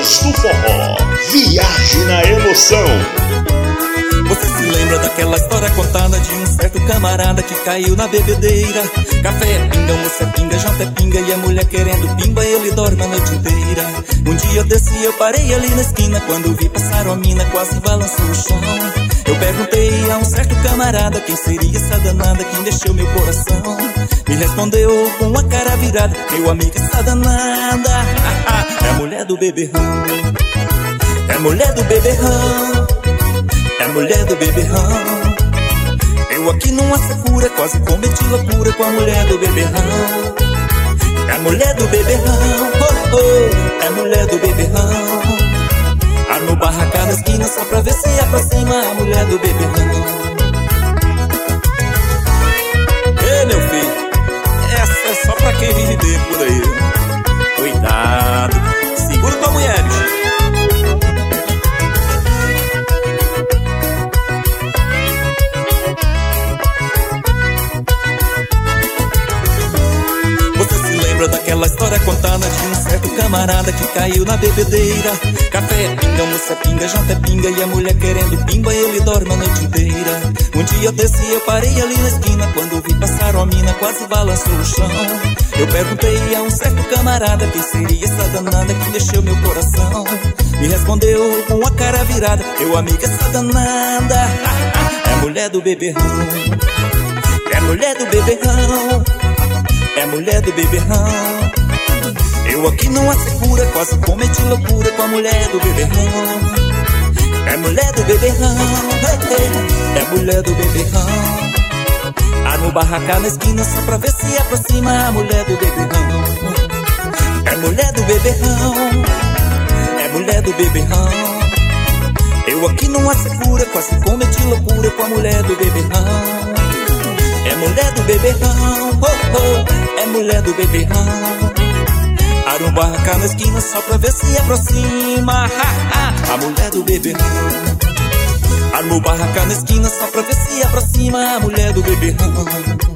Rainhas do Forró. Viaje na emoção. Você se lembra daquela história contada de um certo camarada que caiu na bebedeira? Café é pinga, almoço é pinga, janta é pinga, e a mulher querendo pimba, ele dorme a noite inteira. Um dia eu desci, eu parei ali na esquina, quando vi passar uma mina, quase balançou o chão. Eu perguntei a um certo camarada quem seria essa danada que mexeu meu coração. Me respondeu com uma cara virada: meu amigo, essa danada é a mulher do beberrão. É a mulher do beberrão. É a mulher do beberrão. Eu aqui numa secura, quase cometi loucura com a mulher do beberrão. É a mulher do beberrão, oh, oh, é a mulher do beberrão. Armou barraca na esquina só pra ver se aproxima a mulher do beberrão. Ei, meu filho, essa é só pra quem vive bem por aí. Cuidado, segura tua mulher, bicho. Daquela história contada de um certo camarada que caiu na bebedeira. Café é pinga, almoço é pinga, janta é pinga, e a mulher querendo pimba, ele dorme a noite inteira. Um dia eu desci, eu parei ali na esquina, quando vi passar uma mina, quase balançou o chão. Eu perguntei a um certo camarada quem seria essa danada que mexeu meu coração. Me respondeu com uma cara virada: meu amigo, essa danada é a mulher do beberrão. É a mulher do beberrão. É a mulher do beberrão. Eu aqui numa secura, quase cometi loucura com a mulher do beberrão. É a mulher do beberrão, é a mulher do beberrão. Armou barraca na esquina só pra ver se aproxima a mulher do beberrão. É a mulher do beberrão, é a mulher do beberrão. Eu aqui numa secura, quase cometi loucura com a mulher do beberrão. É mulher do beberrão, oh, oh, é mulher do beberrão. Armou barraca na esquina só pra ver se aproxima a mulher do beberrão. Armou barraca na esquina só pra ver se aproxima a mulher do beberrão.